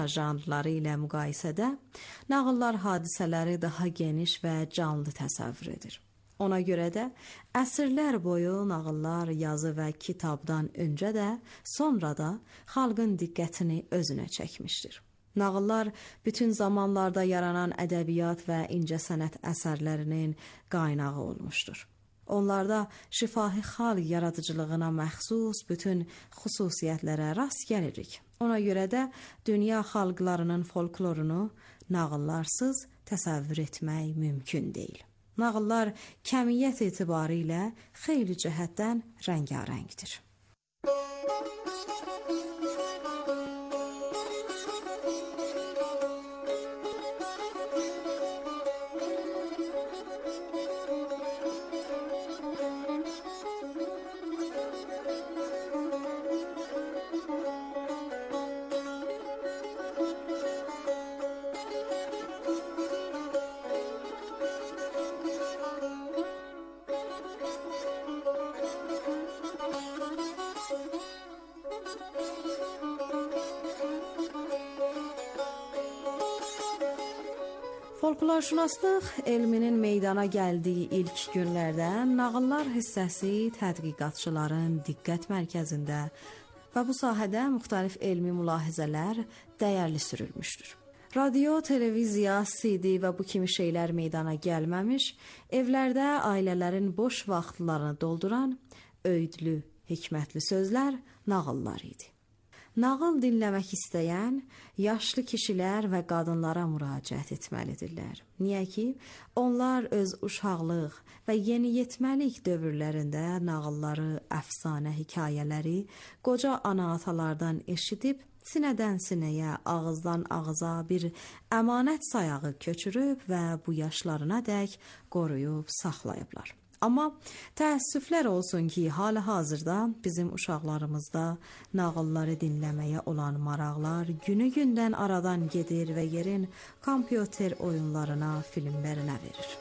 janrları ilə müqayisədə nağıllar hadisələri daha geniş və canlı təsəvvür edir. Ona görə də əsrlər boyu nağıllar yazı və kitabdan öncə də, sonra da xalqın diqqətini özünə çəkmişdir. Nağıllar bütün zamanlarda yaranan ədəbiyyat və incəsənət əsərlərinin qaynağı olmuşdur. Onlarda şifahi xalq yaradıcılığına məxsus bütün xüsusiyyətlərə rast gəlirik. Ona görə də dünya xalqlarının folklorunu nağıllarsız təsəvvür etmək mümkün deyil. Nağıllar kəmiyyət etibarı ilə xeyli cəhətdən rəngarəngdir. Folklorşünaslıq elminin meydana gəldiyi ilk günlərdən nağıllar hissəsi tədqiqatçıların diqqət mərkəzində və bu sahədə müxtəlif elmi mülahizələr dəyərli sürülmüşdür. Radio, televiziya, CD və bu kimi şeylər meydana gəlməmiş, evlərdə ailələrin boş vaxtlarını dolduran öydlü, hikmətli sözlər nağıllar idi. Nağıl dinləmək istəyən yaşlı kişilər və qadınlara müraciət etməlidirlər. Niyə ki, onlar öz uşaqlıq və yeniyetməlik dövrlərində nağılları, əfsanə hekayələri qoca ana-atalardan eşidib, sinədən sinəyə, ağızdan ağıza bir əmanət sayağı köçürüb və bu yaşlarına dək qoruyub saxlayıblar. Amma təəssüflər olsun ki, hal-hazırda bizim uşaqlarımızda nağılları dinləməyə olan maraqlar günü-gündən aradan gedir və yerin kompüter oyunlarına, filmlərinə verir.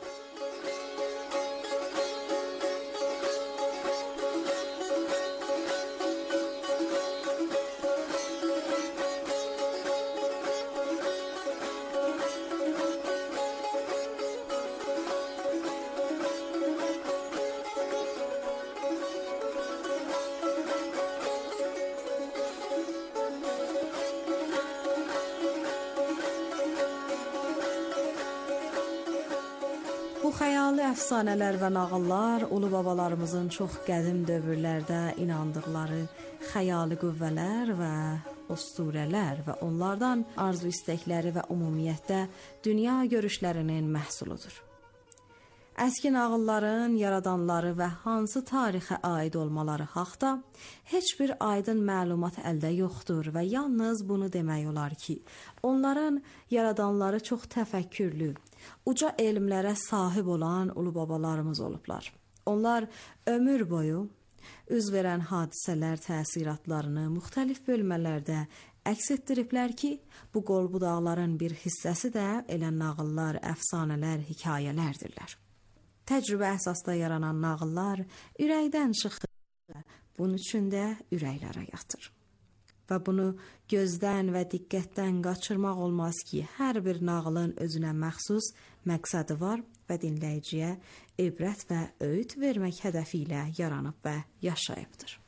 Bu xəyali əfsanələr və nağıllar ulu babalarımızın çox qədim dövrlərdə inandıqları xəyali qüvvələr və usturələr və onlardan arzu istəkləri və ümumiyyətlə dünya görüşlərinin məhsuludur. Əski nağılların yaradanları və hansı tarixə aid olmaları haqda heç bir aydın məlumat əldə yoxdur və yalnız bunu demək olar ki, onların yaradanları çox təfəkkürlü, uca elmlərə sahib olan ulu babalarımız olublar. Onlar ömür boyu üz verən hadisələr təsiratlarını müxtəlif bölmələrdə əks etdiriblər ki, bu qol-budaqların bir hissəsi də elə nağıllar, əfsanələr, hekayələrdirlər. Təcrübə əsasda yaranan nağıllar ürəkdən çıxır, bunun üçün də ürəklərə yatır. Və bunu gözdən və diqqətdən qaçırmaq olmaz ki, hər bir nağılın özünə məxsus məqsədi var və dinləyiciyə ibrət və öğüt vermək hədəfi ilə yaranıb və yaşayıbdır.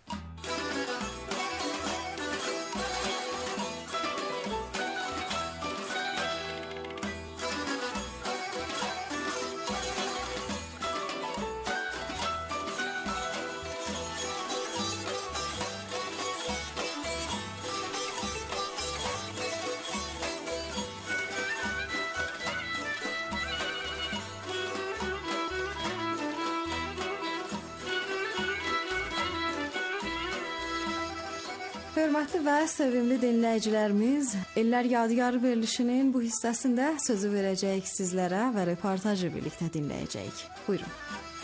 Hörmətli və sevimli dinləyicilərimiz, İllər Yadigarı verilişinin bu hissəsində sözü verəcəyik sizlərə və reportajı birlikdə dinləyəcəyik. Buyurun.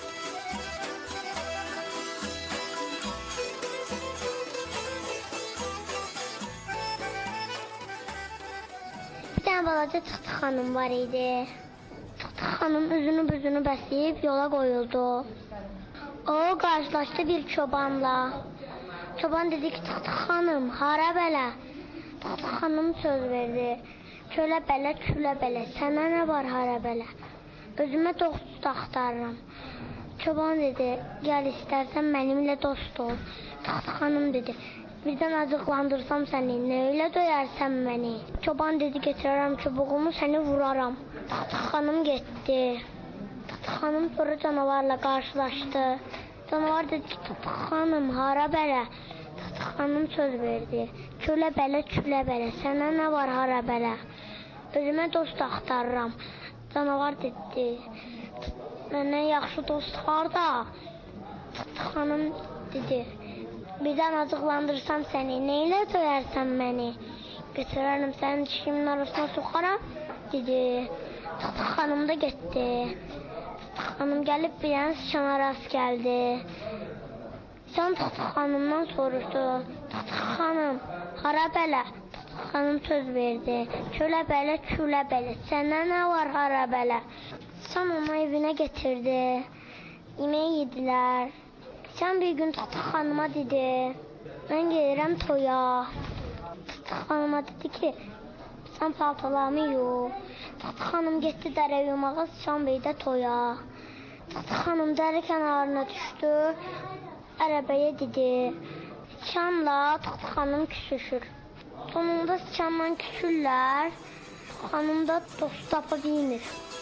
Bir tane balaca Çıxtıq xanım var idi. Çıxtıq xanım üzünü bəsləyib yola qoyuldu. O qarşılaşdı bir çobanla. Çoban dedi ki, Çıxtıq xanım, hara belə? Tut-tut xanım söz verdi. Kölə belə, külə belə, sənə nə var hara belə? Özümə dost axtarıram. Çoban dedi, gəl istərsən mənimlə dost ol. Tut-tut xanım dedi, birdən acıqlandırsam səni, nə ilə döyərsən məni? Çoban dedi, getirərəm çubuğumu, səni vuraram. Tut-tut xanım getdi. Tut-tut xanım sonra canavarla qarşılaşdı. Canavar dedi ki, tut-tut xanım, hara belə? Tut-tut xanım söz verdi. Kölə belə, külə belə, sənə nə var hara belə? Özümə dost axtarıram. Canavar dedi, mənə yaxşı dost harda? Tut-tut xanım dedi, birdən acıqlandırsam səni, nə ilə döyərsən məni? Götürərəm sənin dişimin arasına soxaram, dedi. Tut-tut xanım da getdi. Tut-tut xanım gəlib bir yana sıçana rast gəldi. Sıçan Tut-tut xanımdan soruşdu. Tut-tut xanım, hara belə? Tut-tut xanım söz verdi. Kölə belə, külə belə, sənə nə var hara belə? Sıçan onu evinə getirdi. Yemək yedilər. Sıçan bir gün Tut-tut xanıma dedi, mən gelirəm toya. Tut-tut xanıma dedi ki, sən paltalarımı yuv. Tut-tut xanım getdi dərə yumağa, Sıçan bəy də toya. Tut-tut xanım dərə kənarına düşdü, ərəbəyə dedi. Sıçanla Tut-tut xanım küsüşür. Sonunda Sıçanla küsürlər, Tut-tut xanım da dost tapa bilmir.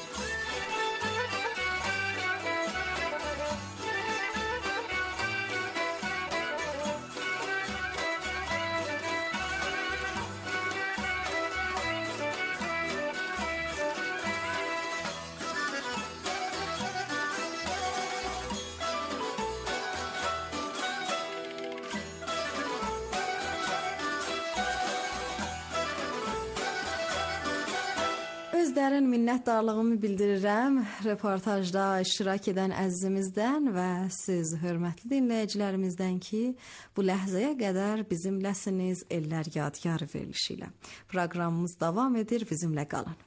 Öz dərin minnətdarlığımı bildirirəm reportajda iştirak edən əzizimizdən və siz hörmətli dinləyicilərimizdən ki, bu ləhzəyə qədər bizimləsiniz Ellər Yadigar verilişi ilə. Proqramımız davam edir, bizimlə qalın.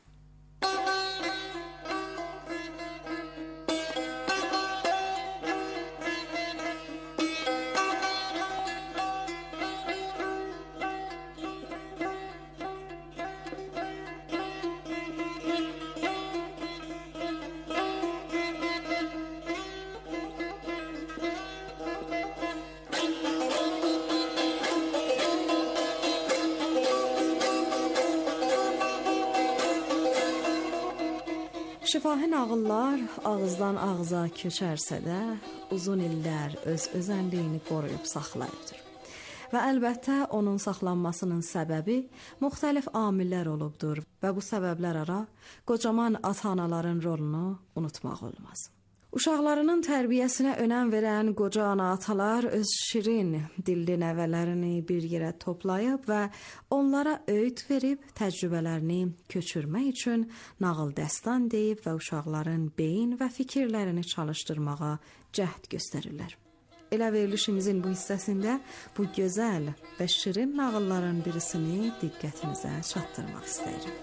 Şifahi nağıllar ağızdan ağıza köçərsə də, uzun illər öz özənliyini qoruyub saxlayıbdır. Və əlbəttə onun saxlanmasının səbəbi müxtəlif amillər olubdur və bu səbəblər ara qocaman ata-anaların rolunu unutmaq olmaz. Uşaqlarının tərbiyəsinə önəm verən qoca ana-atalar öz şirin dilli nəvələrini bir yerə toplayıb və onlara öğüt verib təcrübələrini köçürmək üçün nağıl dəstan deyib və uşaqların beyin və fikirlərini çalışdırmağa cəhd göstərirlər. Elə verilişimizin bu hissəsində bu gözəl və şirin nağılların birisini diqqətinizə çatdırmaq istəyirəm.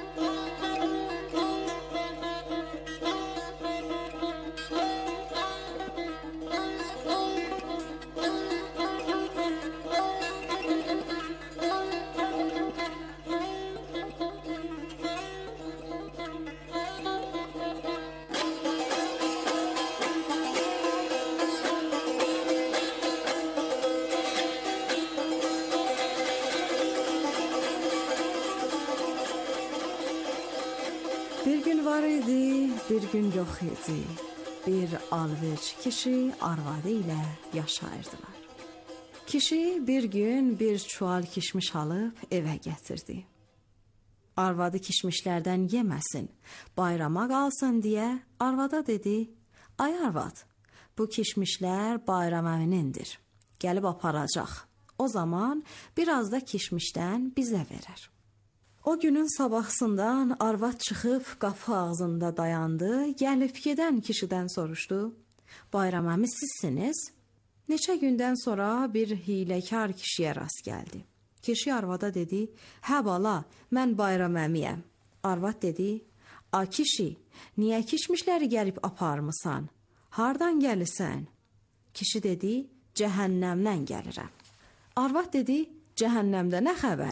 Bir gün var idi, bir gün yox idi. Bir alverçi kişi arvadı ilə yaşayırdılar. Kişi bir gün bir çuval kişmiş alıb evə gətirdi. Arvadı kişmişlərdən yeməsin, bayrama qalsın deyə arvada dedi, ay arvad, bu kişmişlər bayram əminindir, gəlib aparacaq. O zaman biraz da kişmişdən bizə verər. O günün sabahsından arvad çıxıb qapı ağzında dayandı, gəlib gedən kişidən soruşdu. Bayram əmi sizsiniz? Neçə gündən sonra bir hiləkar kişiyə rast gəldi. Kişi arvada dedi, hə bala, mən bayram əmiyəm. Arvad dedi, a kişi, niyə kişmişləri gəlib aparmısan? Hardan gəlirsən? Kişi dedi, cəhənnəmdən gəlirəm. Arvad dedi, cəhənnəmdə nə xəbər?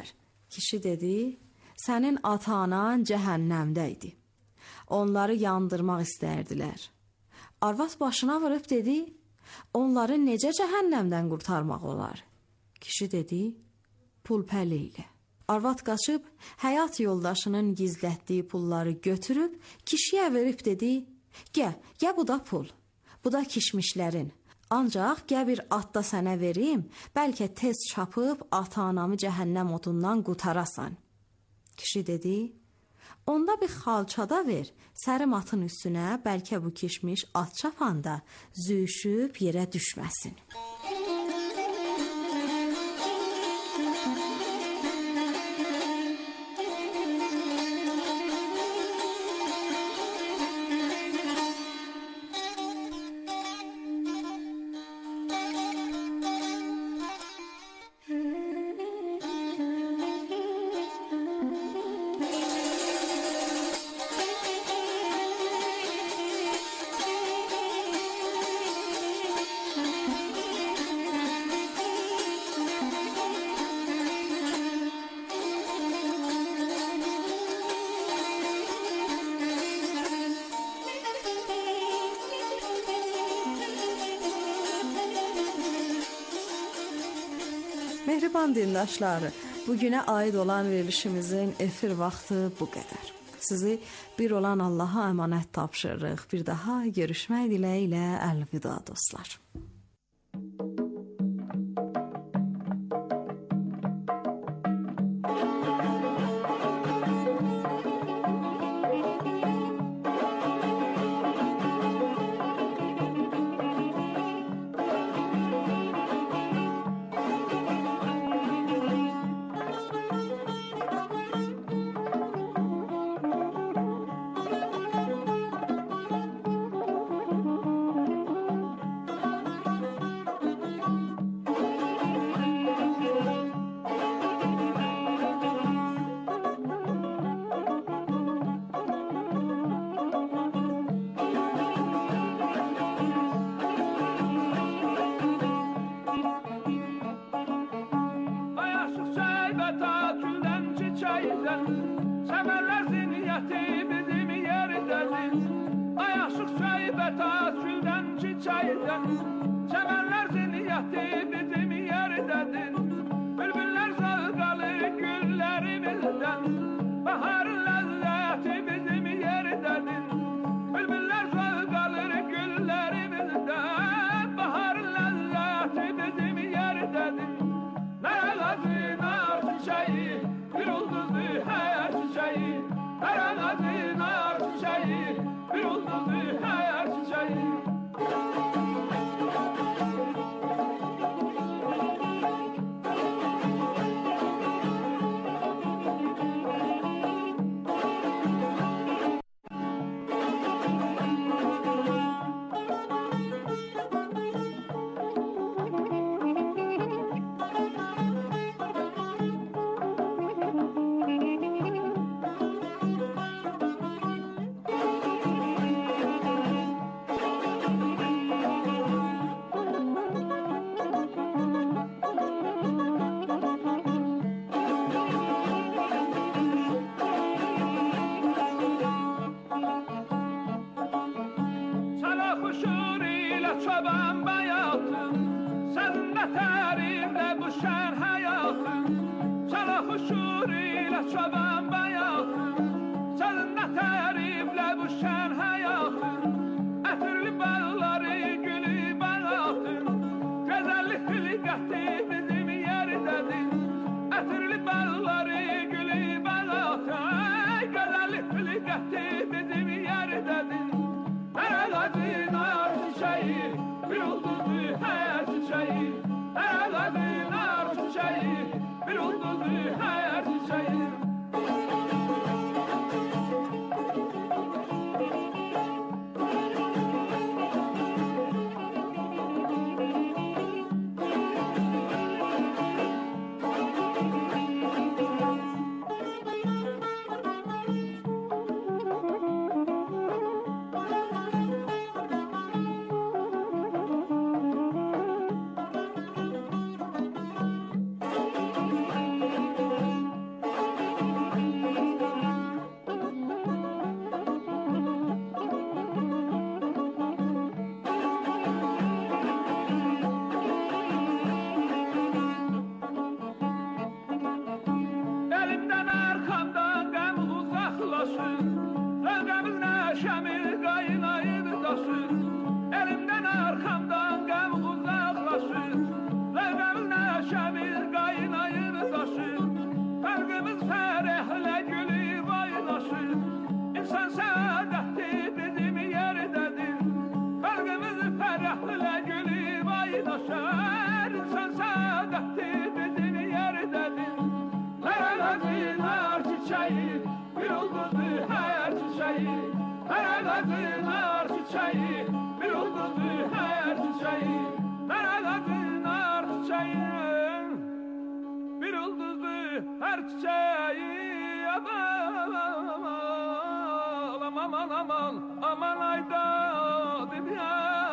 Kişi dedi, sənin ata-anan cəhənnəmdə idi. Onları yandırmaq istərdilər. Arvad başına vurub dedi, onları necə cəhənnəmdən qurtarmaq olar? Kişi dedi, pul-pəli ilə. Arvad qaçıb, həyat yoldaşının gizlətdiyi pulları götürüb, kişiyə verib dedi, gəl bu da pul, bu da kişmişlərin. Ancaq gəl bir at da sənə verim, bəlkə tez çapıb ata-anamı cəhənnəm odundan qutarasan. Kişi dedi, onda bir xalçada ver, sərim atın üstünə, bəlkə bu kişmiş at çapanda züyüşüb yerə düşməsin. Mehriban dindaşları, bugünə aid olan verilişimizin efir vaxtı bu qədər. Sizi bir olan Allaha əmanət tapşırırıq. Bir daha görüşmək diləyilə əlvida dostlar. Bir oldu hayat çiçeği daşır, özgəmiz nəşəmi qaynayıb daşır, elimdən arxamdan qəm uzaqlaşır, özgəmiz nəşəmi qaynayıb daşır, fərqimiz fərəhlə gülüb aydaşır, insan səadətli bizim yerdədir, fərqimiz fərəhlə gülüb aydaşır, insan səadətli bizim yerdədir. Mərəqəzilər çiçəyi, bir ulduzlu hər çiçəyi, mərəqəzilər çiçəyi, bir ulduzlu hər çiçəyi, mərəqəzilər çiçəyi, bir ulduzlu hər çiçəyi, aman, aman, aman, aman ayda dünya.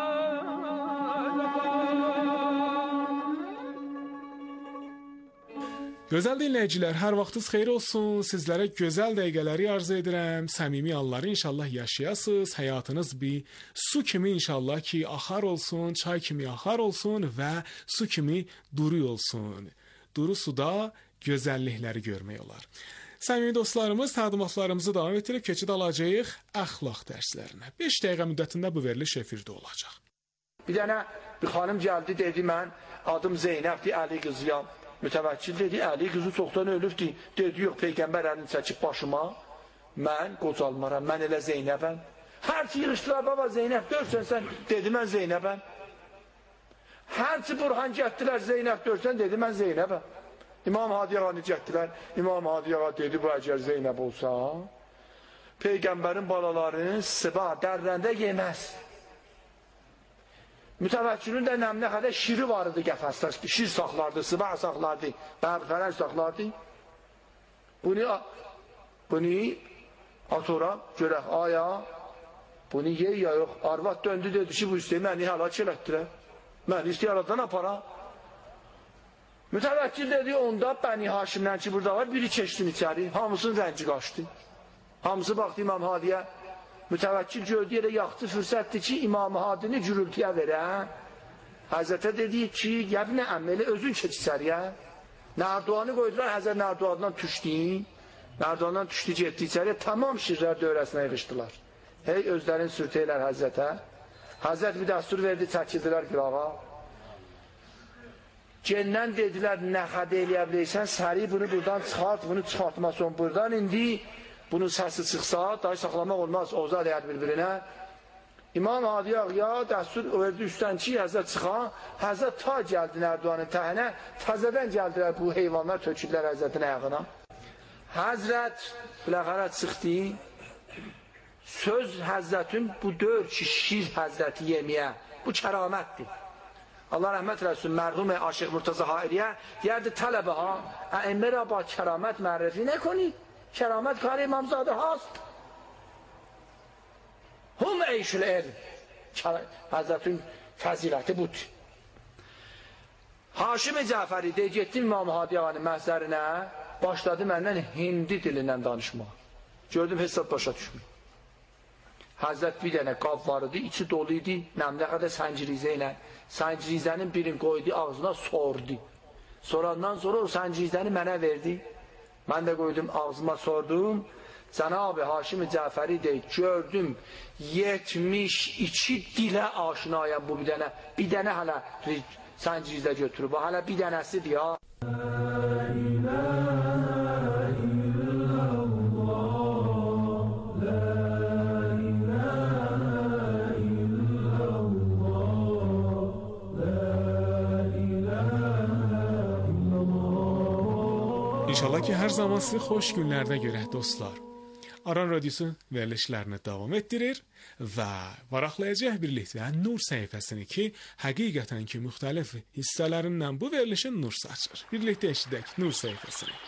Gözəl dinləyicilər, hər vaxtınız xeyir olsun. Sizlərə gözəl dəqiqələri arzu edirəm. Səmimi anları inşallah yaşayasınız. Həyatınız bir su kimi inşallah ki axar olsun, çay kimi axar olsun və su kimi duru olsun. Duru suda gözəllikləri görmək olar. Səmimi dostlarımız, təqdimatlarımızı davam etdirib keçid alacağıq əxlaq dərslərinə. 5 dəqiqə müddətində bu veriliş efirdə olacaq. Bir dənə bir xanım gəldi, dedi mən adım Zeynəbdir, Əli qızıyam. Mütəvəkkil dedi, Əli qızı çoxdan ölübdür. Dedi, yox, Peyğəmbər əlini çəkib başıma, mən qocalmaram, mən elə Zeynəbəm. Hərçi yığışdılar, baba Zeynəb, görsən sən, dedi, mən Zeynəbəm. Hərçi Burhan gətdilər, Zeynəb, görsən, dedi, mən Zeynəbəm. İmam Hadi Ağanı gətdilər, İmam Hadi Ağa dedi, bu əgər Zeynəb olsa, Peyğəmbərin balalarını sıba, dərrəndə yeməz. Mütəvəkkilin də nəmnə qədər şiri var idi qəfəsdə, şir saxlardı, sıba saxlardı, bərbərən saxlardı. Bunu atora görək, aya, bunu yer ya yox, arvad döndü dedi ki, bu istəyir, məni həlak elətdirə, məni istəyir aradan apara. Mütəvəkkil dedi, onda Bəni Haşimdən ki, burada var, biri keçsin içəri, hamısının rəngi qaçdı. Hamısı baxdı İmam Hadiyə. Mütəvəkkil gördü yerə yaxdı fürsətdir ki, İmam Hadini gürültüyə verə. Həzrətə dedi ki, yəbnə əmməli özün keç içəriyə. Nərduanı qoydular, Həzrət Nərduandan düşdü. Nərduandan düşdü, getdi içəriyə. Tamam şirlər dövrəsinə yığışdılar. Hey, özlərini sürtəylər Həzrətə. Həzrət bir dəstur verdi, çəkildilər qırağa. Cendən dedilər, nə xəd eləyə biləysən, səri bunu buradan çıxart, bunu çıxartmasın buradan. İndi bunun səsi çıxsa, dahi saxlamaq olmaz, oza deyər bir-birinə. İmam Hadi Ağaya dəstur verdi üstdən ki, Həzrət çıxan, Həzrət ta gəldi Nərduanın təhinə, təzədən gəldilər bu heyvanlar, töküdülər Həzrətin ayağına. Həzrət biləxərə çıxdı, söz Həzrətin bu dör ki, şir Həzrəti yeməyə, bu kəramətdir. Allah rəhmət eləsin, mərhum Aşıq Murtaza Hairiyə deyərdi, tələbə ha, əmmə ra ba kəramət mərrifi nə konid? Kəramət kar İmamzadə hast. Hum eyşül el. Həzrətin fəziləti budur. Haşim-i Cəfəri deyir, getdim İmam Hadi Ağanın məhzərinə, başladı məndən hindi dilindən danışmaq. Gördüm, hesab başa düşmür. Həzrət bir dənə qab var idi, içi dolu idi, nəmdə qədər səncirizə ilə. Səncirizənin birini qoydu, ağzına sordu. Sorandan sonra o səncirizəni mənə verdi. Mən də qoydum, ağzıma sordum. Cənab-ı Haşim-i Cəfəri deyir, gördüm, 72 dilə aşinayam bu bir dənə hələ səncirizə götürüb. Hələ bir dənəsidir ya. İnşallah ki hər zaman sizi xoş günlərdə görək dostlar. Aran Radiosu verilişlərini davam etdirir və varaqlayacaq birlikdə Nur səhifəsini ki, həqiqətən ki, müxtəlif hissələrindən bu verilişin nur saçır. Birlikdə eşidək Nur səhifəsini.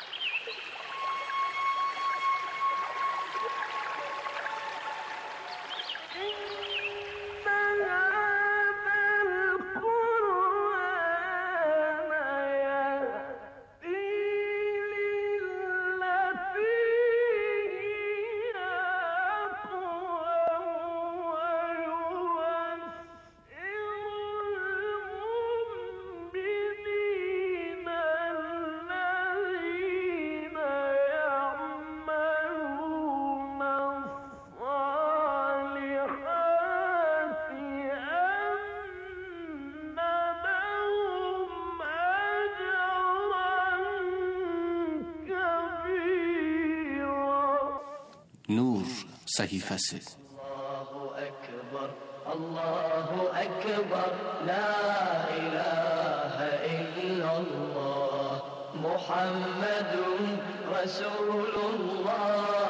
Nur səhifəsi. Allahu Ekber, la ilahe illallah, Muhammedun Resulullah,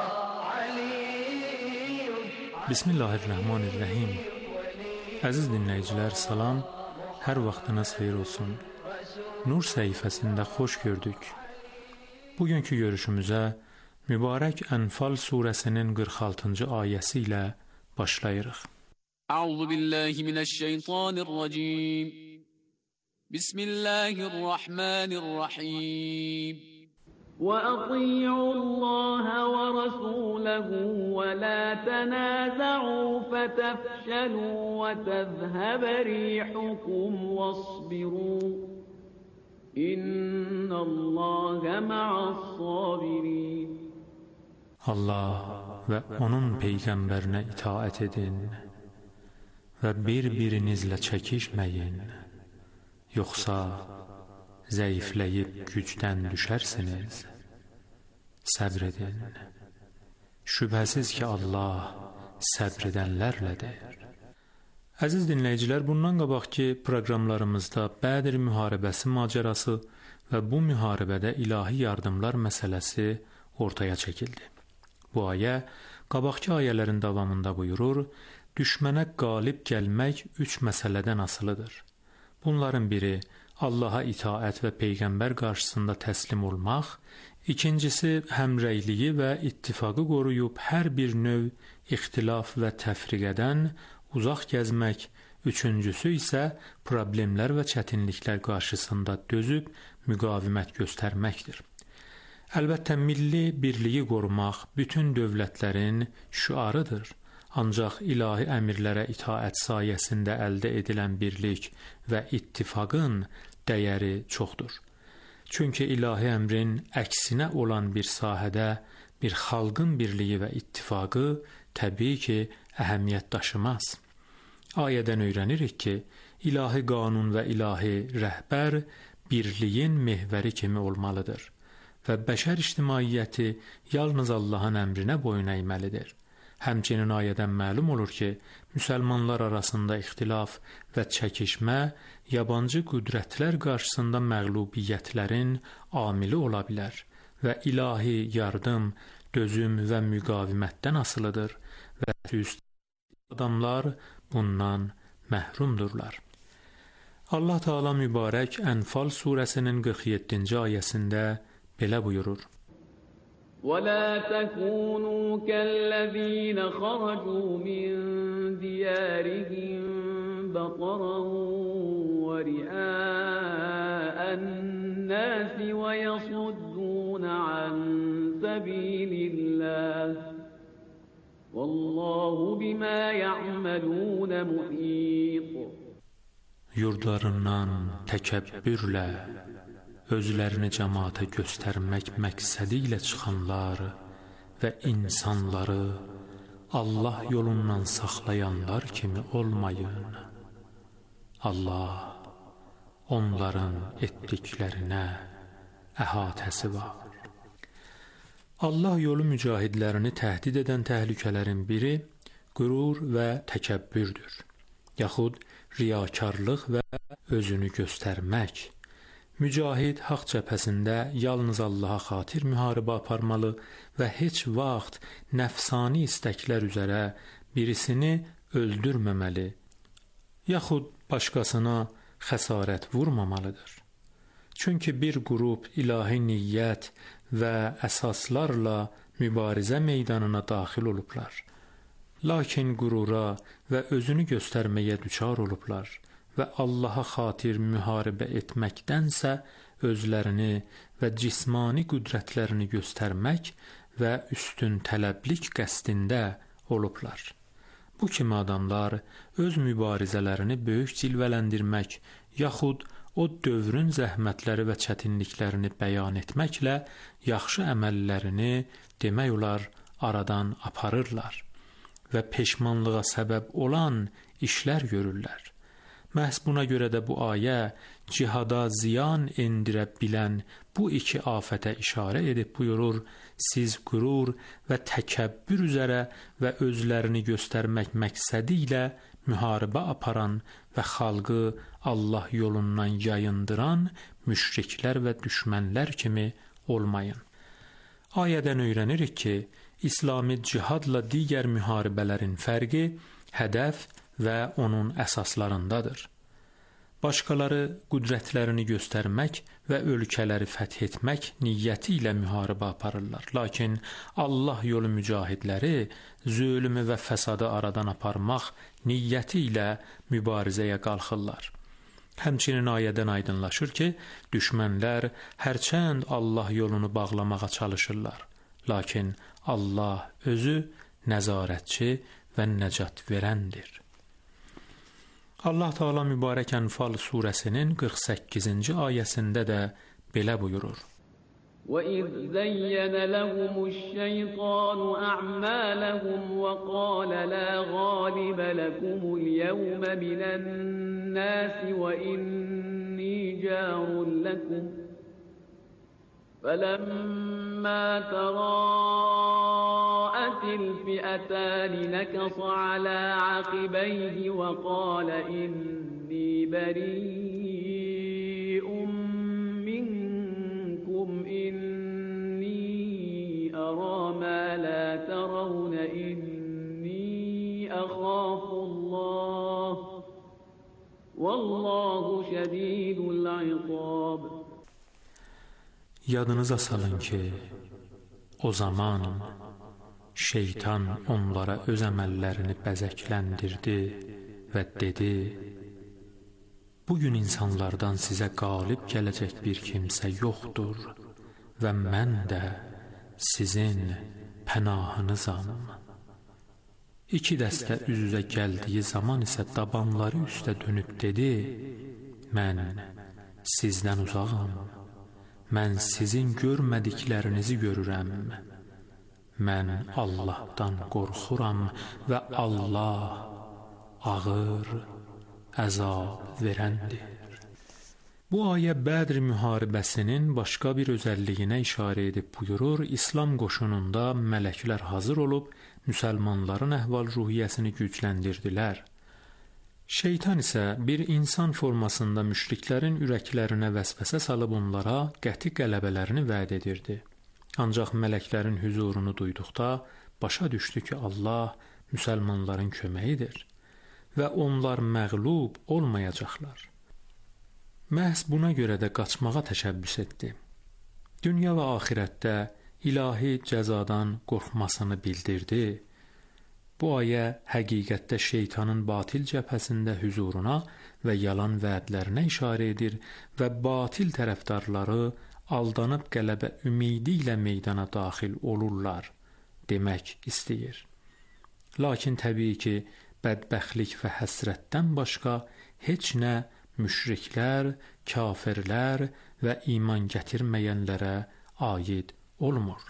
Aliyyun. Bismillahirrahmanirrahim. Əziz dinləyicilər, salam, hər vaxtınız xeyir olsun. Nur səhifəsində xoş gördük. Bugünkü görüşümüzə mübarək Ənfal surəsinin 46-cı ayəsi ilə başlayırıq. Əuzu billahi minəşşeytanirracim. Bismillahirrahmanirrahim. وَأَطِيعُوا اللَّهَ وَرَسُولَهُ وَلَا تَنَازَعُوا فَتَفْشَلُوا وَتَذْهَبَ رِيحُكُمْ وَاصْبِرُوا إِنَّ اللَّهَ مَعَ الصَّابِرِينَ. Allah və onun peyğəmbərinə itaət edin və bir-birinizlə çəkişməyin, yoxsa zəifləyib gücdən düşərsiniz. Səbr edin. Şübhəsiz ki, Allah səbr edənlərlədir. Əziz dinləyicilər, bundan qabaqki proqramlarımızda Bədr müharibəsi macərası və bu müharibədə ilahi yardımlar məsələsi ortaya çəkildi. Bu ayə qabaqki ayələrin davamında buyurur, düşmənə qalib gəlmək 3 məsələdən asılıdır. Bunların biri Allaha itaət və Peyğəmbər qarşısında təslim olmaq, ikincisi həmrəyliyi və ittifaqı qoruyub hər bir növ ixtilaf və təfriqədən uzaq gəzmək, üçüncüsü isə problemlər və çətinliklər qarşısında dözüb müqavimət göstərməkdir. Əlbəttə, milli birliyi qorumaq bütün dövlətlərin şüarıdır. Ancaq ilahi əmirlərə itaət sayəsində əldə edilən birlik və ittifaqın dəyəri çoxdur. Çünki ilahi əmrin əksinə olan bir sahədə bir xalqın birliyi və ittifaqı təbii ki, əhəmiyyət daşımaz. Ayədən öyrənirik ki, ilahi qanun və ilahi rəhbər birliyin mehvəri kimi olmalıdır və bəşər ictimaiyyəti yalnız Allahın əmrinə boyun əyməlidir. Həmçinin ayədən məlum olur ki, müsəlmanlar arasında ixtilaf və çəkişmə yabancı qüdrətlər qarşısında məğlubiyyətlərin amili ola bilər və ilahi yardım, dözüm və müqavimətdən asılıdır və üst adamlar bundan məhrumdurlar. Allah Teala mübarək Ənfal surəsinin 47-ci ayəsində belə buyurur. وَلَا تَكُونُوا كَالَّذِينَ خَرَجُوا مِنْ دِيَارِهِمْ بَطَرًا وَرِئَاءَ النَّاسِ وَيَصُدُّونَ عَنْ سَبِيلِ اللَّهِ وَاللَّهُ بِمَا يَعْمَلُونَ مُحِيطٌ. Yurdlarından təkəbbürlə özlərini cəmaata göstərmək məqsədi ilə çıxanlar və insanları Allah yolundan saxlayanlar kimi olmayın. Allah onların etdiklərinə əhatəsi var. Allah yolu mücahidlərini təhdid edən təhlükələrin biri qürur və təkəbbürdür, yaxud riyakarlıq və özünü göstərmək. Mücahid haqq cəbhəsində yalnız Allaha xatir müharibə aparmalı və heç vaxt nəfsani istəklər üzərə birisini öldürməməli, yaxud başqasına xəsarət vurmamalıdır. Çünki bir qrup ilahi niyyət və əsaslarla mübarizə meydanına daxil olublar. Lakin qürura və özünü göstərməyə düçar olublar və Allaha xatir müharibə etməkdənsə özlərini və cismani qüdrətlərini göstərmək və üstün tələblik qəsdində olublar. Bu kimi adamlar öz mübarizələrini böyük cilvələndirmək, yaxud o dövrün zəhmətləri və çətinliklərini bəyan etməklə yaxşı əməllərini demək olar aradan aparırlar və peşmanlığa səbəb olan işlər görürlər. Məhz buna görə də bu ayə cihada ziyan endirə bilən bu iki afətə işarə edib buyurur, siz qürur və təkəbbür üzərə və özlərini göstərmək məqsədi ilə müharibə aparan və xalqı Allah yolundan yayındıran müşriklər və düşmənlər kimi olmayın. Ayədən öyrənirik ki, İslami cihadla digər müharibələrin fərqi hədəf və onun əsaslarındadır. Başqaları qüdrətlərini göstərmək və ölkələri fəth etmək niyyəti ilə müharibə aparırlar. Lakin Allah yolu mücahidləri zülmü və fəsadı aradan aparmaq niyyəti ilə mübarizəyə qalxırlar. Həmçinin ayədən aydınlaşır ki, düşmənlər hərçənd Allah yolunu bağlamağa çalışırlar. Lakin Allah özü nəzarətçi və nəcat verəndir. Allah Teala mübarək Ənfal surəsinin 48-ci ayəsində də belə buyurur. وَإِذْ زَيَّنَ لَهُمُ الشَّيْطَانُ أَعْمَالَهُمْ وَقَالَ لَا غَالِبَ لَكُمُ الْيَوْمَ مِنَ النَّاسِ وَإِنِّي جَارٌ لَكُمْ فَلَمَّا تَرَاءَتِ الْفِئَتَانِ نَكَصَ عَلَى عَقِبَيْهِ وَقَالَ إِنِّي بَرِيءٌ مِّنكُمْ إِنِّي أَرَى مَا لَا تَرَوْنَ إِنِّي أَخَافُ اللَّهَ وَاللَّهُ شَدِيدُ الْعِقَابِ. Yadınıza salın ki, o zaman şeytan onlara öz əməllərini bəzəkləndirdi və dedi, bugün insanlardan sizə qalib gələcək bir kimsə yoxdur və mən də sizin pənahınızam. İki dəstə üz-üzə gəldiyi zaman isə dabanları üstə dönüb dedi, mən sizdən uzağam. Mən sizin görmədiklərinizi görürəm. Mən Allahdan qorxuram və Allah ağır əzab verəndir. Bu ayə Bədr müharibəsinin başqa bir özəlliyinə işarə edib buyurur, İslam qoşununda mələklər hazır olub, müsəlmanların əhval-ruhiyyəsini gücləndirdilər. Şeytan isə bir insan formasında müşriklərin ürəklərinə vəsvəsə salıb onlara qəti qələbələrini vəd edirdi. Ancaq mələklərin hüzurunu duyduqda başa düşdü ki, Allah müsəlmanların köməyidir və onlar məğlub olmayacaqlar. Məhz buna görə də qaçmağa təşəbbüs etdi. Dünya və axirətdə ilahi cəzadan qorxmasını bildirdi. Bu ayə həqiqətdə şeytanın batil cəbhəsində hüzuruna və yalan vədlərinə işarə edir və batil tərəfdarları aldanıb qələbə ümidi ilə meydana daxil olurlar demək istəyir. Lakin təbii ki, bədbəxtlik və həsrətdən başqa heç nə müşriklər, kafirlər və iman gətirməyənlərə aid olmur.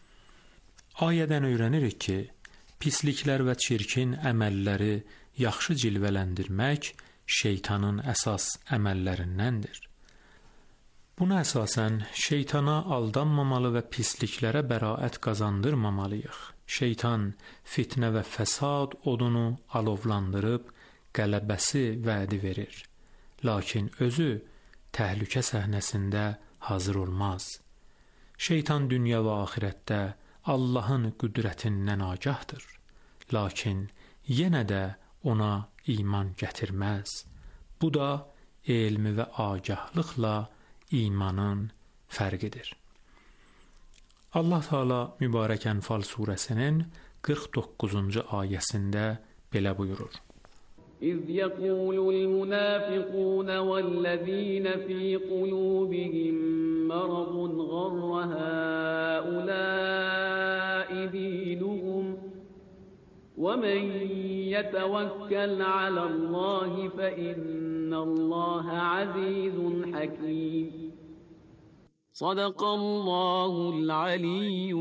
Ayədən öyrənirik ki, pisliklər və çirkin əməlləri yaxşı cilvələndirmək şeytanın əsas əməllərindəndir. Buna əsasən şeytana aldanmamalı və pisliklərə bəraət qazandırmamalıyıq. Şeytan fitnə və fəsad odunu alovlandırıb qələbəsi vədi verir. Lakin özü təhlükə səhnəsində hazır olmaz. Şeytan dünya və axirətdə Allahın qüdrətindən agahdır. Lakin yenə də ona iman gətirməz. Bu da elmi və agahlıqla imanın fərqidir. Allah Teala mübarək Ənfal surəsinin 49-cu ayəsində belə buyurur. إذ يقول المنافقون والذين في قلوبهم مرض غر هؤلاء دينهم ومن يتوكل على الله فإن الله عزيز حكيم صدق الله العلي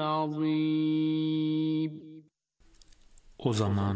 العظيم. O zaman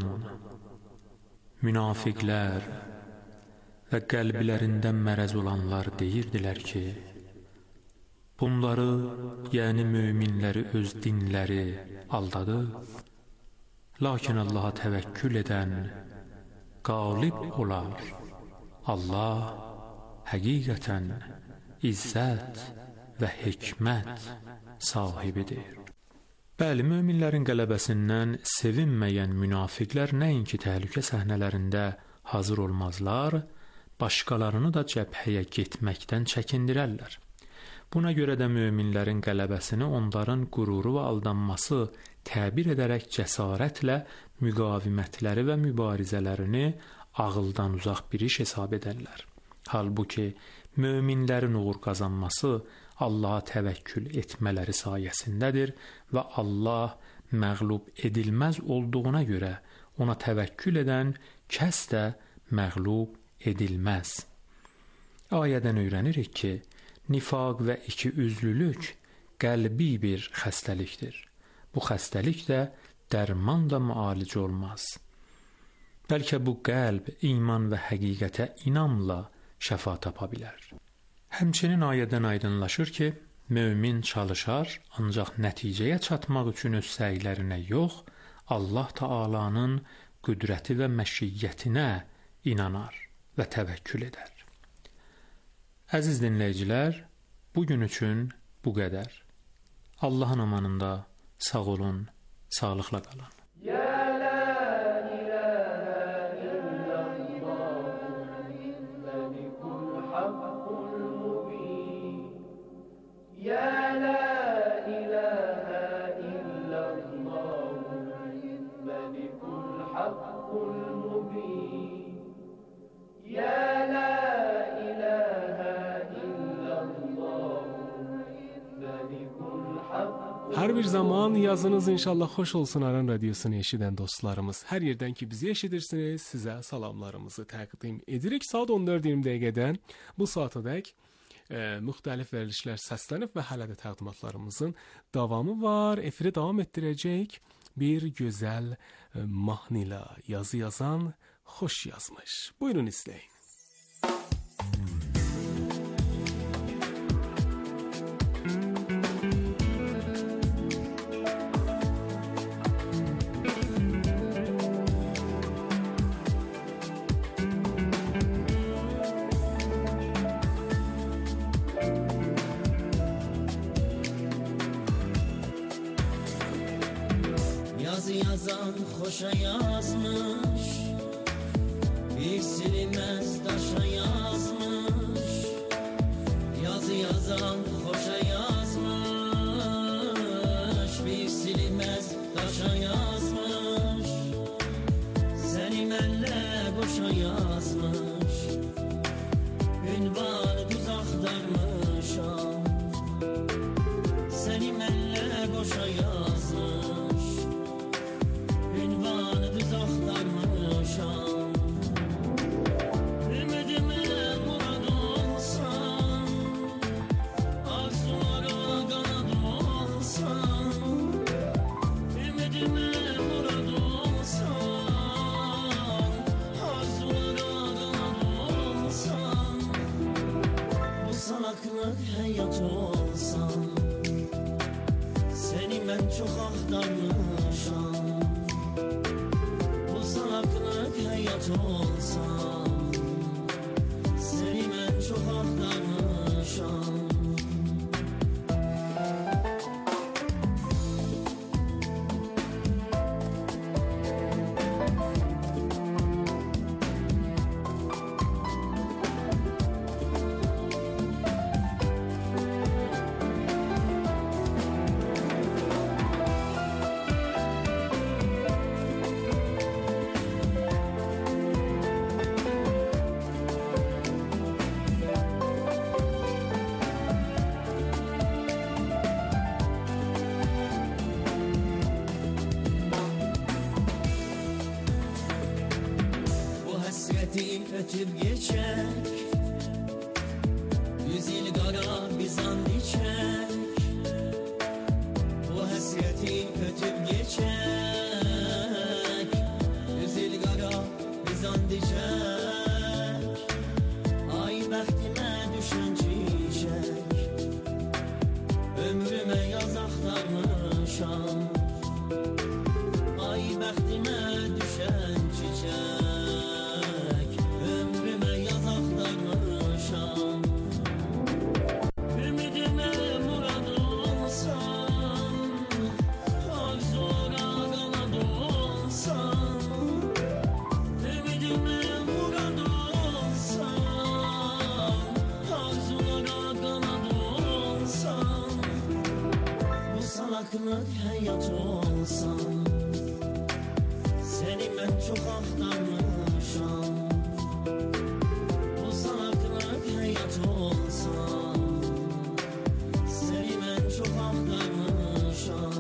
münafiqlər və qəlblərində mərəz olanlar deyirdilər ki, Bunları, yəni möminləri öz dinləri aldadı. Lakin Allaha təvəkkül edən qalib olar. Allah həqiqətən izzət və hikmət sahibidir. Bəli, möminlərin qələbəsindən sevinməyən münafiqlər nəinki təhlükə səhnələrində hazır olmazlar, başqalarını da cəbhəyə getməkdən çəkindirərlər. Buna görə də möminlərin qələbəsini onların qüruru və aldanması təbir edərək cəsarətlə müqavimətləri və mübarizələrini ağıldan uzaq bir iş hesab edərlər. Halbuki möminlərin uğur qazanması Allaha təvəkkül etmələri sayəsindədir və Allah məğlub edilməz olduğuna görə ona təvəkkül edən kəs də məğlub edilməz. Ayədən öyrənirik ki, nifaq və ikiüzlülük qəlbi bir xəstəlikdir. Bu xəstəlik də dərmanla müalicə olmaz. Bəlkə bu qəlb iman və həqiqətə inamla şəfa tapa bilər. Həmçinin ayədən aydınlaşır ki, mömin çalışar, ancaq nəticəyə çatmaq üçün öz səylərinə yox, Allah Taala'nın qüdrəti və məşiyyətinə inanar və təvəkkül edər. Əziz dinləyicilər, bugün üçün bu qədər. Allahın amanında sağ olun, sağlıqla qalın. Hər bir zaman yazınız inşallah xoş olsun Aran Radiosunu eşidən dostlarımız. Hər yerdən ki bizi eşidirsiniz, sizə salamlarımızı təqdim edirik. Saat 14:20-dən bu saatadək müxtəlif verilişlər səslənib və hələ də təqdimatlarımızın davamı var. Efiri davam etdirəcək bir gözəl mahnıyla yazı yazan xoş yazmış. Buyurun izləyin. Yazan xoşa yazmış, bir silinməz daşa yazmış. Yazı yazan xoşa yazmış, bir silinməz daşa yazmış. Səni mənlə boşa yazmış, ünvanı düz axtarmışam. Səni mənlə boşa yazmış, ünvanı düz axtarmışam. Ümidimə murad olsan, arzulara qanad olsan. Ümidimə murad olsan, arzulara qanad olsan. Bu salaqlıq həyat olsan, səni mən çox axtarmışam. Həyat olsam, səni mən çox axtarmışam. Ötüb geçək, 100 il qara bizan içək. Bu həsrəti ötüb geçək, 100 il qara bizan içək. Ay bəxtimə düşən çiçək, çok axtarmışam. Olsan akrab həyat olsan, səni mən çox axtarmışam.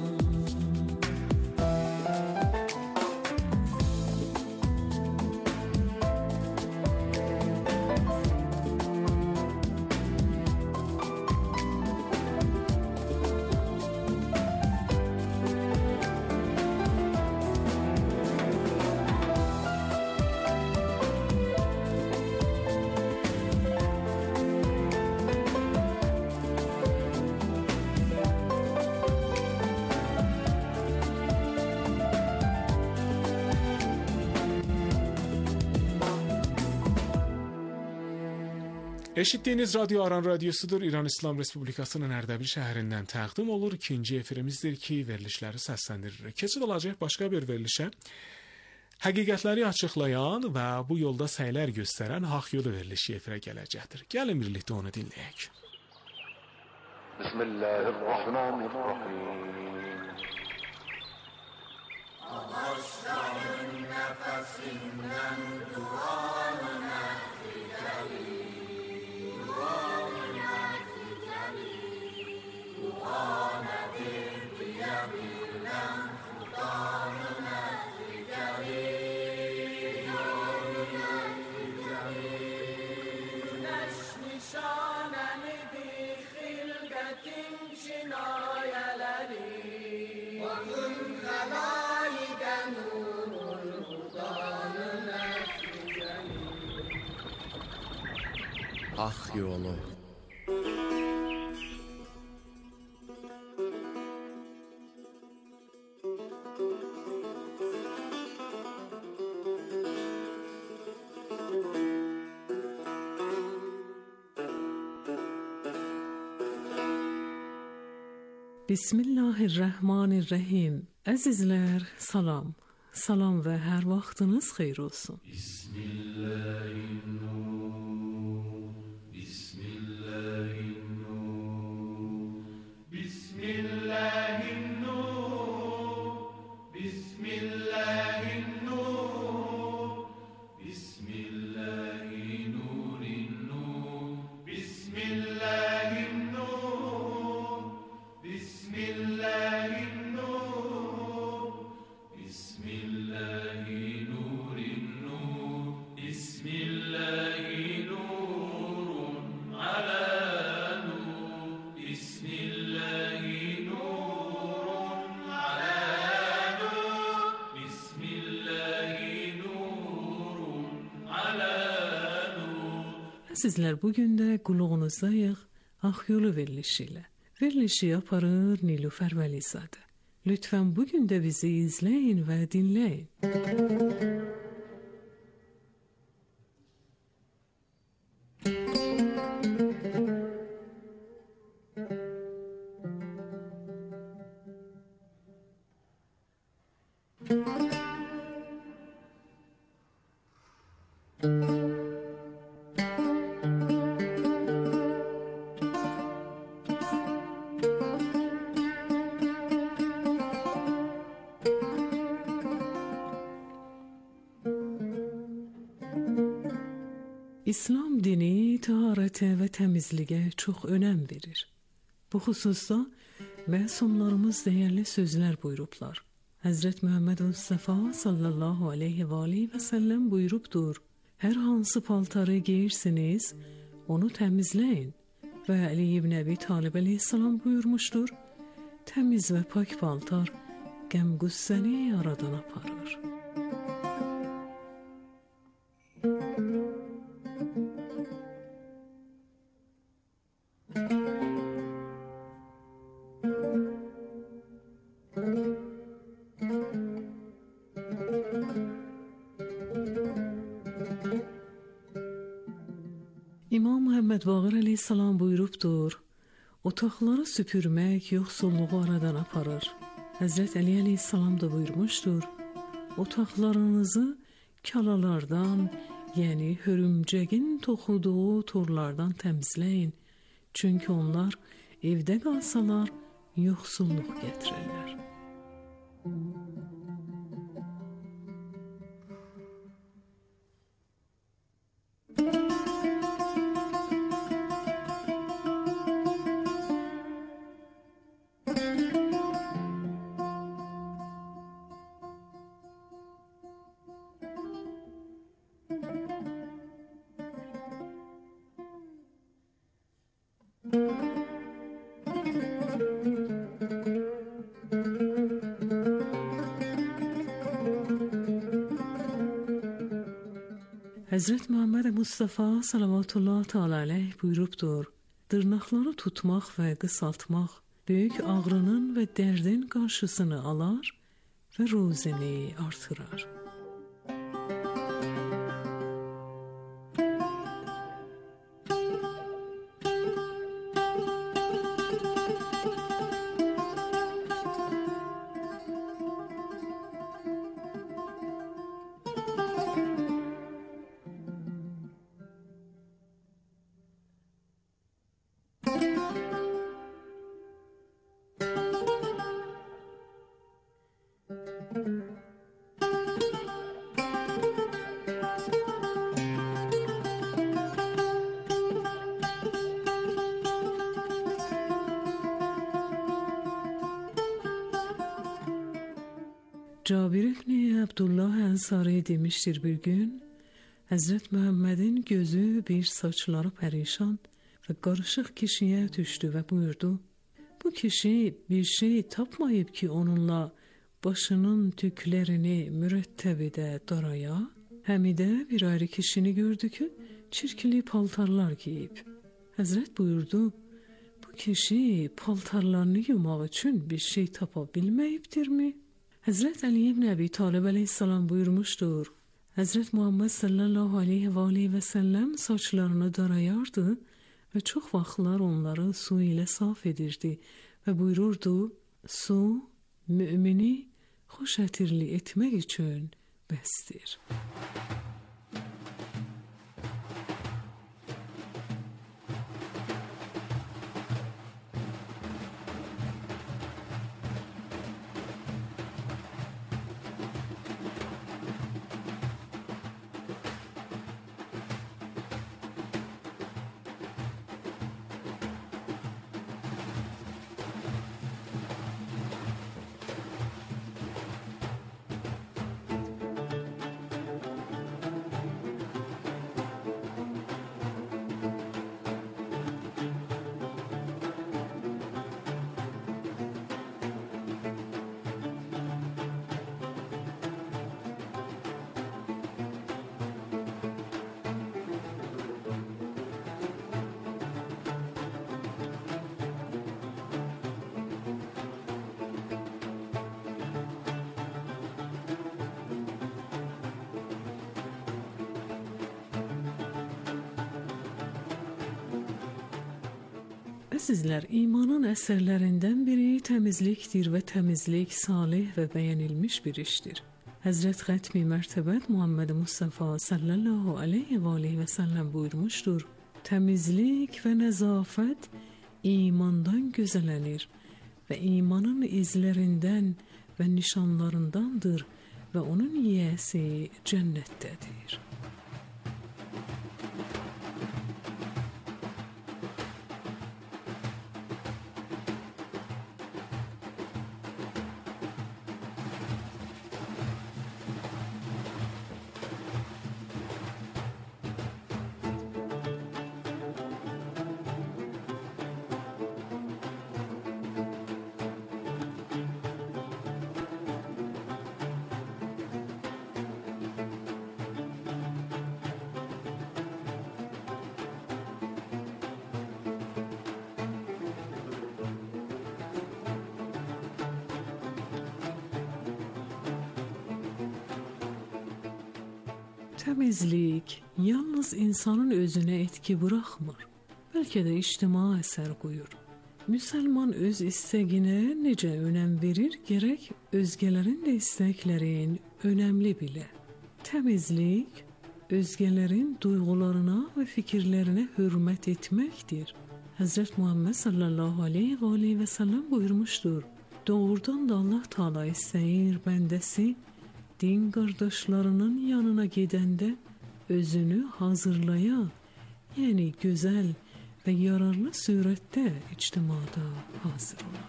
Eşitdiyiniz radyo Aran Radyosudur. İran İslam Respublikasının Ərdəbil şəhərindən təqdim olur. İkinci efirimizdir ki, verilişləri səsləndiririk. Keçid olacaq başqa bir verilişə. Həqiqətləri açıqlayan və bu yolda səylər göstərən Haq Yolu verilişi efirə gələcəkdir. Gəlin birlikdə onu dinləyək. Bismillahirrahmanirrahim. Ağaçların nəfəsindən duanı nəticəli. Duanədir deyə bilən Xudanı nəticəli. Günəş nişanənidir xilqətin kinayələri. Bakın xəlaiqə nurun Xudanı nəticəli. Haq Yolu. Bismillahirrahmanirrahim. Əzizlər, salam. Salam və hər vaxtınız xeyir olsun. Bismillahirrahmanirrahim. Bismillahirrahmanirrahim. Bismillahirrahmanirrahim. Bismillahirrahmanirrahim. Bismillahirrahmanirrahim. Sizlər bugün də qulluğunuzdayıq Haq Yolu verilişi ilə. Verilişi aparır Nilüfər Vəlizadə. Lütfən bugün də bizi izləyin və dinləyin. İslam dini təharətə və təmizliyə çox önəm verir. Bu xüsusda məsumlarımız dəyərli sözlər buyurublar. Həzrət Muhammed Mustafa sallallahu aleyhi və aleyhi və səlləm buyurubdur. Hər hansı paltarı giyirsiniz, onu təmizləyin. Və Ali ibn Əbi Talib aleyhissalam buyurmuşdur. Təmiz və pak paltar qəm-qüssəni aradan aparır. İmam Muhammed Baqir aleyhissalam buyurubdur, otaqları süpürmək yoxsulluğu aradan aparır. Həzrət Ali aleyhissalam da buyurmuşdur, otaqlarınızı kalalardan, yəni hörümcəgin toxuduğu torlardan təmizləyin. Çünki onlar evdə qalsalar yoxsulluq gətirirlər. Həzrət Muhammed Mustafa sallallahu teala aleyh buyurubdur: Dırnaqları tutmaq və qısaltmaq böyük ağrının və dərdin qarşısını alar və ruzəni artırar. Cabir ibn Abdullah Ensari demiştir bir gün, Həzrət Muhammedin gözü bir saçları pərişan və qarışıq kişiyə düşdü və buyurdu: Bu kişi bir şey tapmayıb ki onunla başının tüklərini mürəttəb edə daraya. Həmidə bir ayrı kişini gördü ki çirkli paltarlar giyib. Həzrət buyurdu: Bu kişi paltarlarını yumaq üçün bir şey tapa bilməyibdirmi? Həzrət Ali ibn Əbi Talib əleyhissalam buyurmuşdur: Həzrət Muhammed sallallahu aleyhi və aleyhi və səlləm saçlarını darayardı və çox vaxtlar onları su ilə saf edirdi və buyururdu: Su mümini xoş ətirli etmək üçün bəsdir. Əzizlər, imanın əsərlərindən biri təmizlikdir və təmizlik salih və bəyənilmiş bir işdir. Həzrət Xətmi Mərtəbət Muhammed Mustafa sallallahu aleyhi və aleyhi və səlləm buyurmuşdur: Təmizlik və nəzafət imandan gözələnir və imanın izlərindən və nişanlarındandır və onun yiyəsi cənnətdədir. Təmizlik yalnız insanın özünə etki buraxmır, bəlkə də ictimai əsər qoyur. Müsəlman öz istəginə necə önəm verir, gərək özgələrin də istəklərin önəmli bilə. Təmizlik özgələrin duyğularına və fikirlərinə hörmət etməkdir. Həzrət Muhammed sallallahu aleyhi və aleyhi və səlləm buyurmuşdur: Doğrudan da Allah Taala istəyir bəndəsi din qardaşlarının yanına gedəndə özünü hazırlaya, yəni gözəl və yararlı surətdə ictimada hazır ola.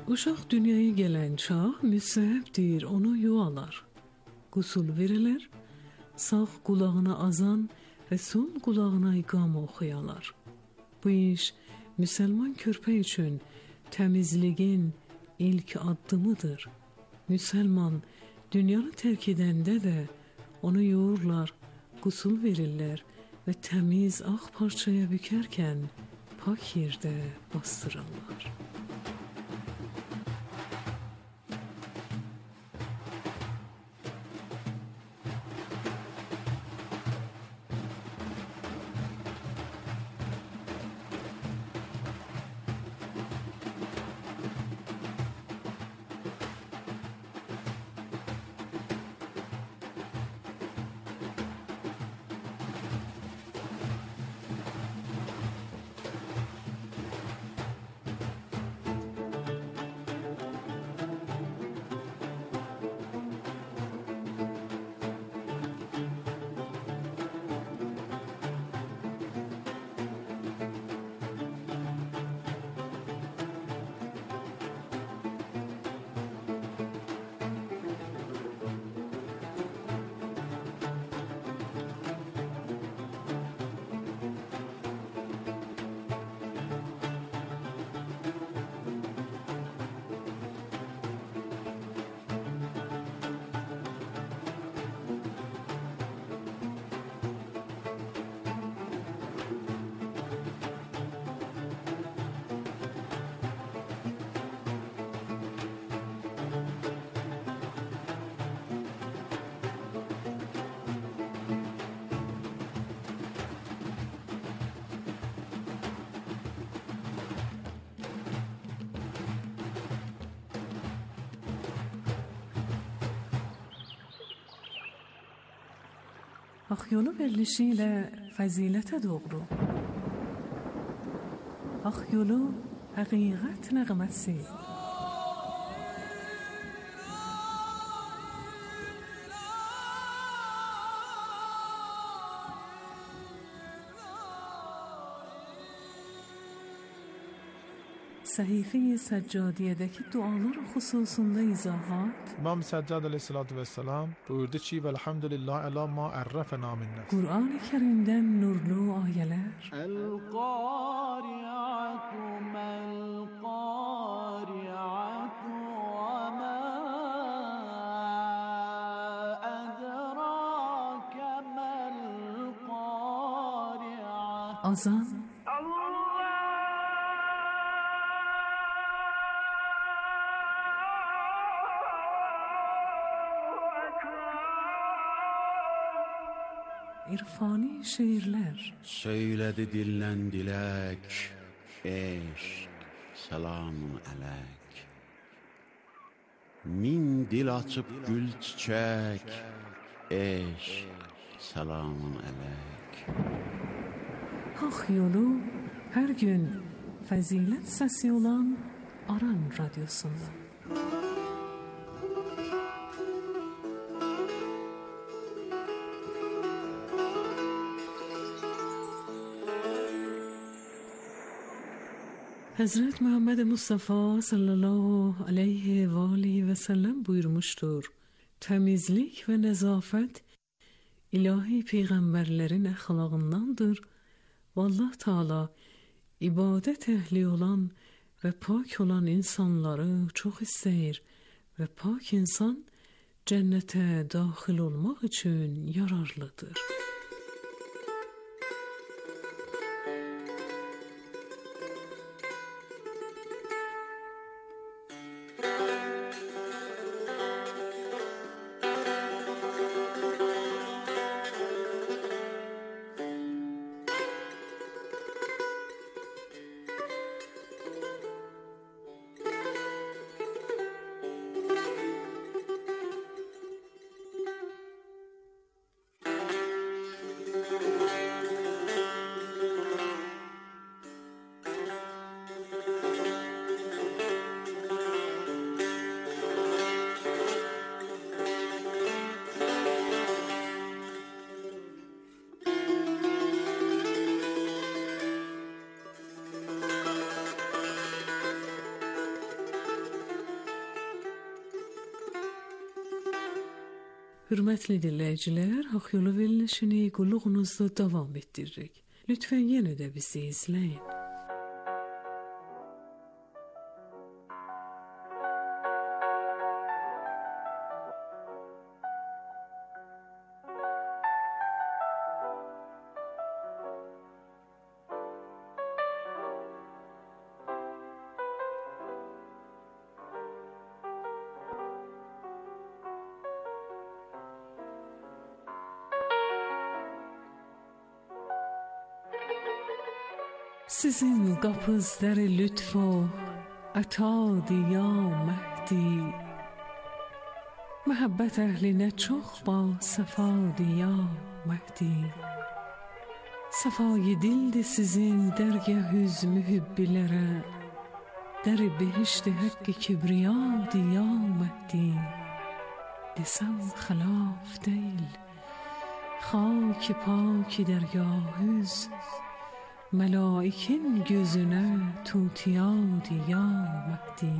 Uşaq dünyaya gələn çağ müsəhəbdir, onu yuvalar. Qusul verilir, sağ qulağına azan və sol qulağına iqam oxuyalar. Bu iş müsəlman körpə üçün təmizliyin ilk addımıdır. Müsəlman dünyanı tərk edəndə də onu yuyurlar, qusul verirlər və təmiz ağ parçaya bükərkən pak yerdə bastırırlar. Haq yolu verilişi ilə fəzilətə doğru. Haq yolu həqiqət nəğməsi. Səhifə-i Səccadiyədəki dualar xüsusunda izahat. İmam Səccad əleyhissalatu vesselam buyurdu ki, "Velhamdülillah əla ma ərrafna min nefs." Qur'an-ı Kərimdən nurlu ayələr. El-qari'atu mel-qari'atu və ma ədrake mel-qari'a. Azan. İrfani şeirlər. Söylədi dildən dilək, eşq, selamun əleyk. Min dil açıb gül çiçək, eşq, selamun əleyk. Haq yolu hər gün fəzilət səsi olan Aran Radiosunda. Həzrət Muhammed Mustafa sallallahu aleyhi və aleyhi və səlləm buyurmuşdur. Təmizlik və nəzafət ilahi peyğəmbərlərin əxlaqındandır və Allah Taala ibadət əhli olan və pak olan insanları çox istəyir və pak insan cənnətə daxil olmaq üçün yararlıdır. Hürmetli dinleyiciler, Hak Yolu verilişini kulluğunuzda devam ettiririk. Lütfen yine de bizi izleyin. Sizin qapız dəri lütfo ətadı ya Məhdi. Məhəbbət əhlinə çox ba səfadı ya Məhdi. Səfayı dildi sizin dərgahüz mühibbilərə. Dəri behişti həqqi kibriyadı ya Məhdi. Desəm xilaf deyil, xaki paki dərgahüz. Məlaikin gözünə tutiyadı ya Məhdi.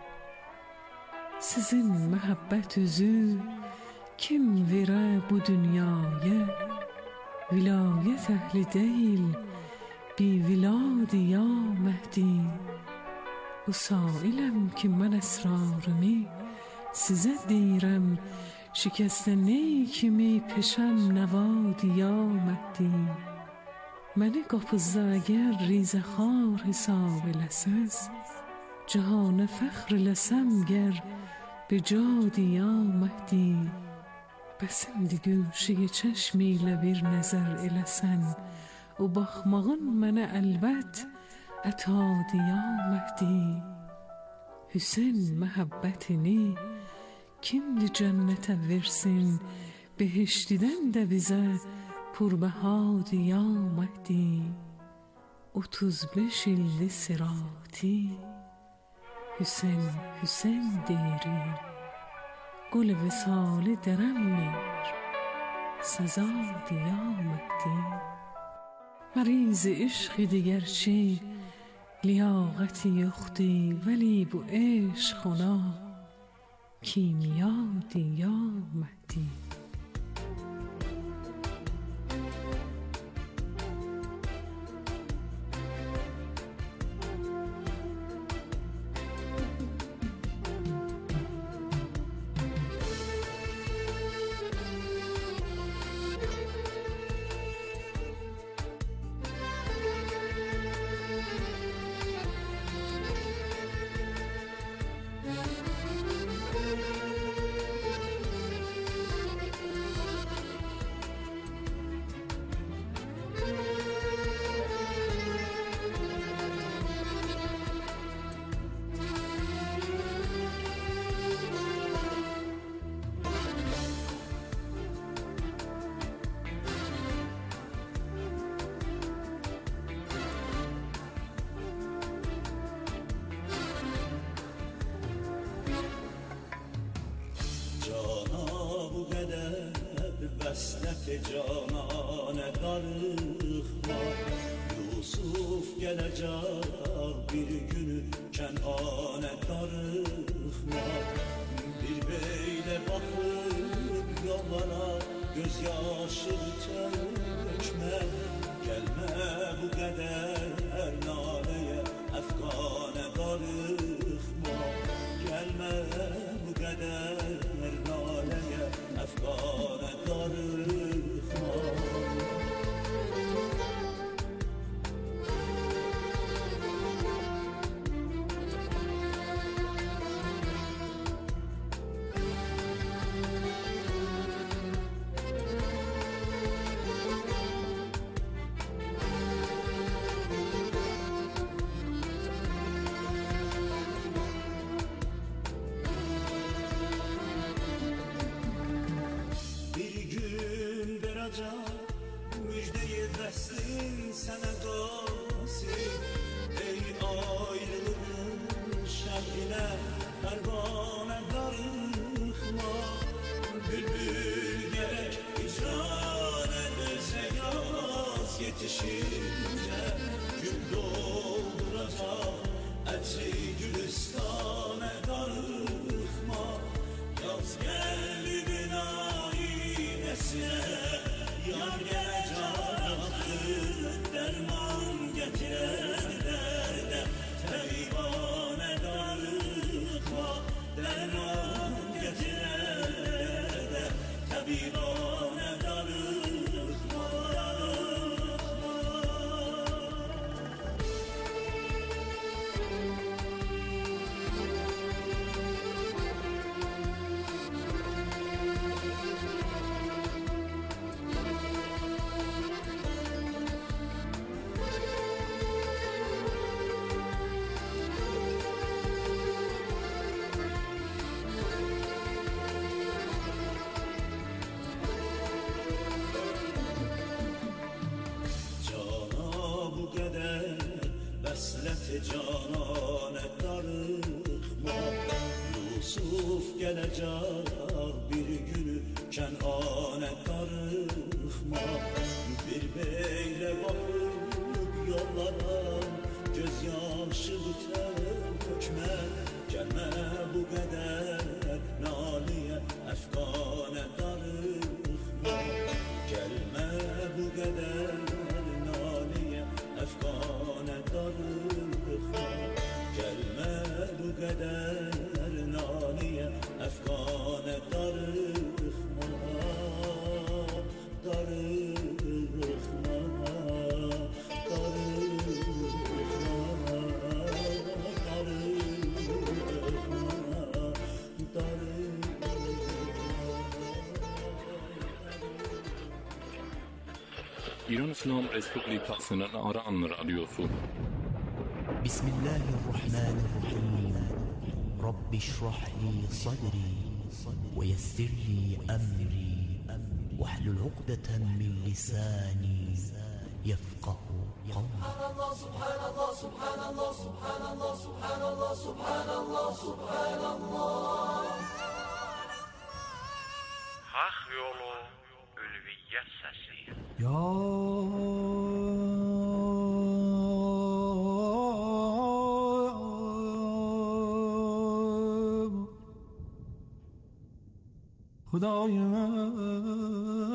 Sizin məhəbbət üzü kim verə bu dünyaya? Vilayət əhli deyil, bi viladı ya Məhdi. Usailəm ki mən əsrarımı sizə deyirəm, şikəstə ney kimi peşəm nəvadı ya Məhdi. Məni qapızda əgər rizəxar hesab eləsəz, cahana fəxr eləsəm gər becadi ya Məhdi. Bəsimdi gülşəyə çəşmi ilə bir nəzər eləsən, o baxmağın mənə əlbət ətadı ya Məhdi. Hüseyn məhəbbətini kimdi cənnətə versin, behiştidən də bizə purbəhadı ya Məhdi. 35 illi sirati Hüseyn Hüseyn deyirim, qul visali dərəmmir səzadı ya Məhdi. Məriz işq idi gerçi لیاقتی یختی ولی بو عشق خنا کیمیادی یا مهدی. Canane darıxma, Yusuf gelecek bir günü Kenane darıxma. Bir beyle bakıp yollara gözyaşı tökme. Gelme bu kadar naleye Efgane darıxma. Gelme bu kadar naleye Efgane darıxma. Müjdeyi versin sana dost, ey ayrılığın şerhine pervane darıxma. Bülbül gerek icran ederse yaz yetişince gül dolduracak etri gülistane darıxma. Yaz geldi binayı getirene tabibane darıkma derman getirene tabibane darıkma canane darıkma Yusuf gelecek bir günü Kenane darıkma Bir beyle bakıp yollara gözyaşı dökme Gelme bu kadar naliye efkane darıkma Gelme bu kadar naliye efkane darıkma Gelme bu kadar naliye efkane darıkma Darıkma İran İslam Respublikası'nın Aran Radyosu. Bismillahirrahmanirrahim. Rabbi şrah li sadri ve yessir li emri vahlul ukdeten min lisani yefkahu kavli. Subhanallah, subhanallah, subhanallah, subhanallah, subhanallah, subhanallah, subhanallah. Hak yolu ülviyyət səsi. Ya خدای من